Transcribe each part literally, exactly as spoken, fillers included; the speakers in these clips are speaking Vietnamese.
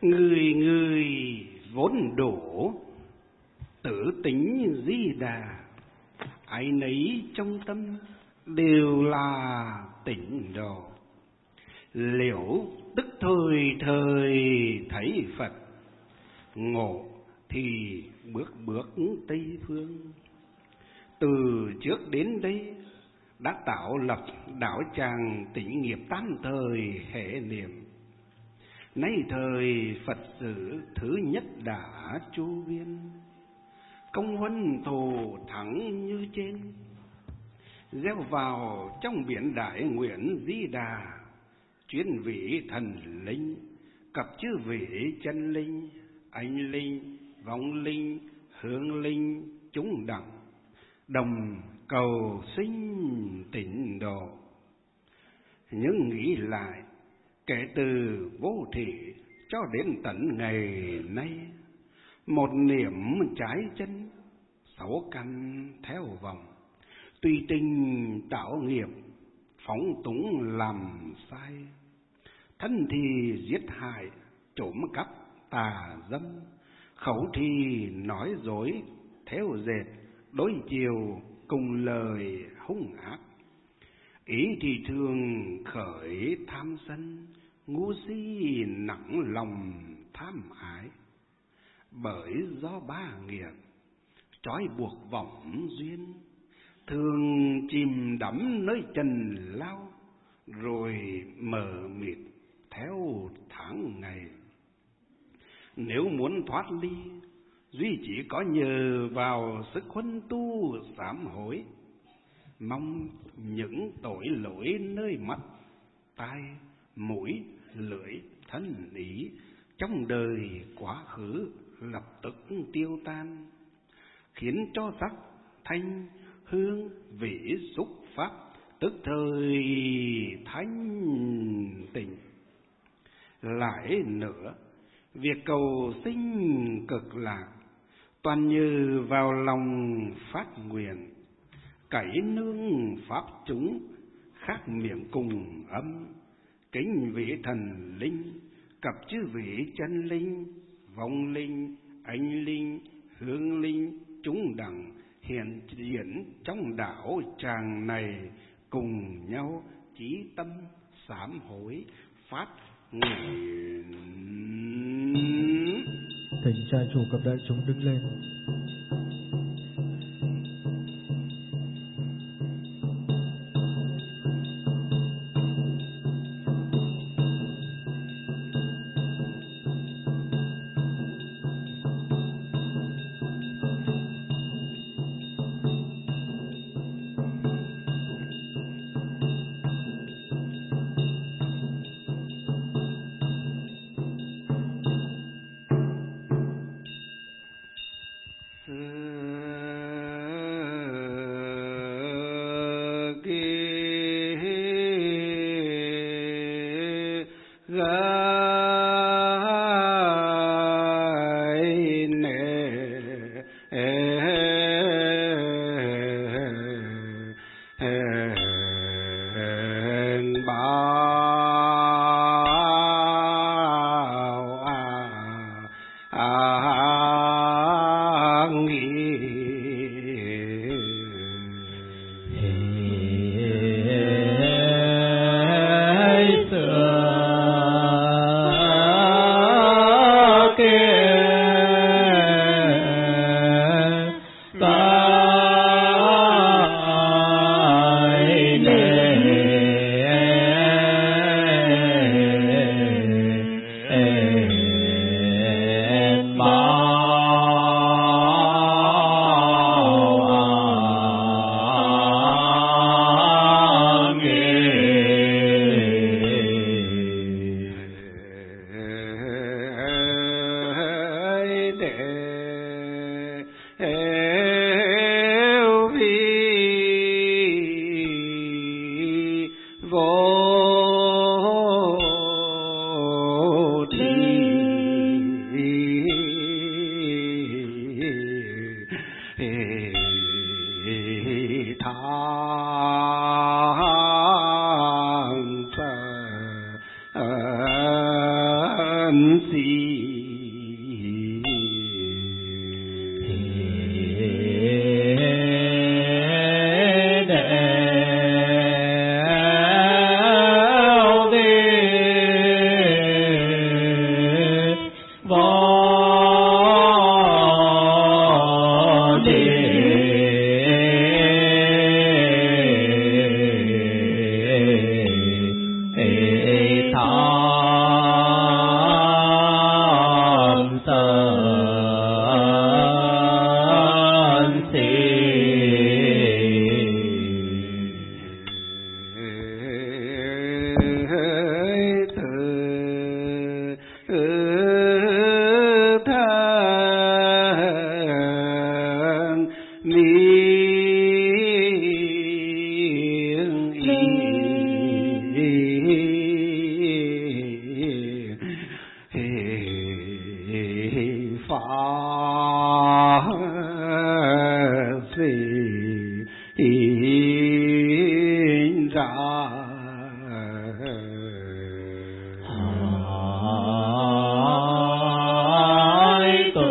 Người người vốn đổ, tử tính di đà, ai nấy trong tâm đều là tịnh độ. Liễu tức thời thời thấy Phật, ngộ thì bước bước Tây Phương. Từ trước đến đây đã tạo lập đạo tràng tịnh nghiệp tam thời hệ niệm. Nay thời Phật sự thứ nhất đã chu viên, công huân thù thắng như trên. Gieo vào trong biển đại nguyện di đà, chuyên vị thần linh, cặp chư vị chân linh, anh linh, vong linh, hương linh, chúng đẳng, đồng cầu sinh tịnh độ. Nhưng nghĩ lại, kể từ vô thị cho đến tận ngày nay, một niệm trái chân, sáu căn theo vòng, tùy tình tạo nghiệp, phóng túng làm sai. Thân thì giết hại, trộm cắp tà dâm, khẩu thì nói dối, theo dệt, đối chiều cùng lời hung ác. Ý thì thường khởi tham sân, ngu si nặng lòng tham ái. Bởi do ba nghiệp trói buộc vọng duyên, thường chìm đắm nơi trần lao, rồi mờ mịt theo tháng ngày. Nếu muốn thoát ly, duy chỉ có nhờ vào sức huân tu sám hối. Mong những tội lỗi nơi mắt, tai, mũi, lưỡi, thân ý trong đời quá khứ lập tức tiêu tan, khiến cho sắc, thanh, hương, vị, xúc, pháp tức thời thanh tịnh. Lại nữa, việc cầu sinh cực lạc toàn như vào lòng phát nguyện, cải nương pháp chúng khác miệng cùng âm. Kính vị thần linh, cặp chư vị chân linh, vong linh, anh linh, hương linh, chúng đẳng hiện diện trong đạo tràng này, cùng nhau chí tâm sám hối phát nguyện. Thỉnh trai chủ cập đại chúng đứng lên. Than ra hai tự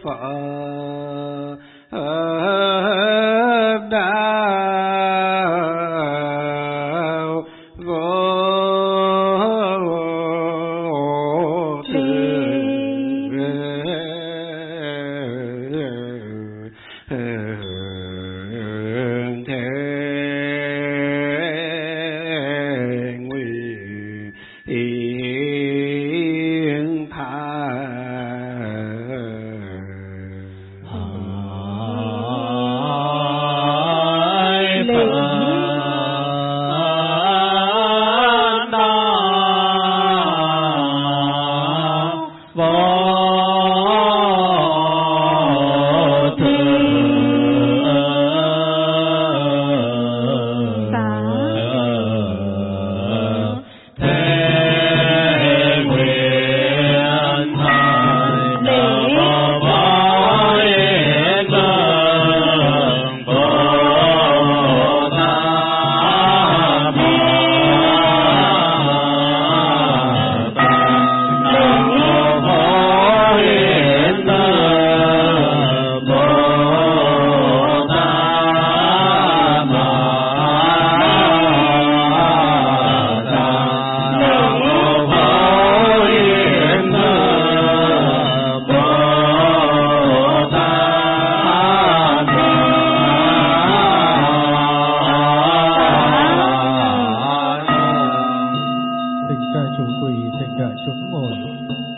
Phật đạo vô